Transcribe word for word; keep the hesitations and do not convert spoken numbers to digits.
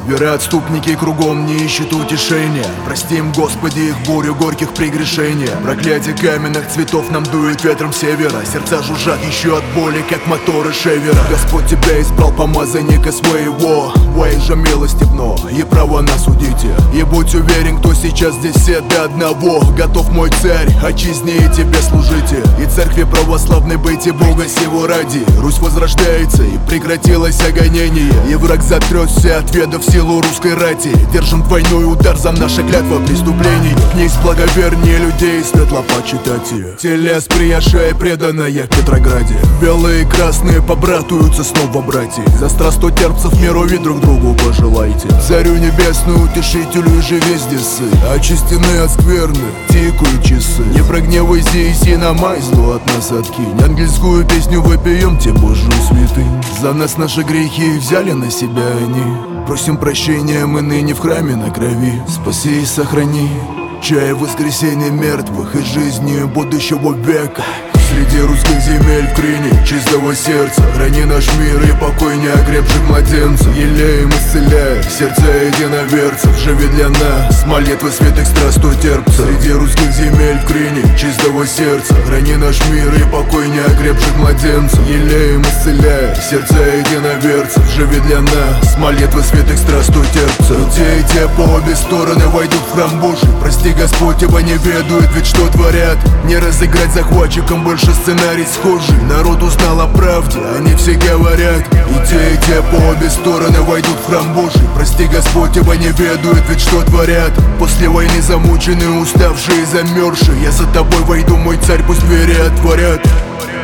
Вероотступники кругом не ищут утешения. Простим, Господи, их бурю горьких прегрешения. Проклятие каменных цветов нам дует ветром севера. Сердца жужжат еще от боли, как моторы шевера. Господь тебя избрал, помазанника своего. Way же милостивно и право нас судите. И будь уверен, кто сейчас здесь все до одного. Готов мой царь, отчизне и тебе служите. И церкви православной быть и Бога сего ради. Русь возрождается и прекратилось гонение. И враг затрёсся, отведав силу русской рати. Держим двойной удар за наша клятва преступлений. Князь благовернее людей, светло почитайте. Телес приезжая преданная в Петрограде. Белые и красные побратуются снова братья. За страсту терпцев мирови друг другу пожелайте. Царю небесную, утешителю и же везде сы. Очистены от скверны, тикают часы. Не прогневайся и сина май, зло от нас откинь. Ангельскую песню вопием тебе, Божию святынь. За нас наши грехи взяли на себя они. Просим прощения мы ныне в храме на крови. Спаси и сохрани, чая воскресения мертвых и жизни будущего века. Среди русских земель в крине чистого сердца храни наш мир и покой неокрепших младенцев. Елеем исцеляя сердца единоверцев, живи для нас молитвы святых страсту терпца. Среди русских земель в крине чистого сердца храни наш мир и покой неокрепших младенцев. Елеем исцеляя сердца единоверцев, живи для нас молитвы святых страсту терпца. И те, и те по обе стороны войдут в храм Божий. Прости, Господь, ибо не ведают ведь что творят. Не разыграть захватчикам больше сценарий схожий. Народ узнал о правде, они все говорят. И те, и те по обе стороны войдут в храм Божий. Прости, Господь, ибо не ведают ведь что творят. После войны замученные, уставшие, замерзшие. Я за тобой войду, мой царь, пусть двери отворят.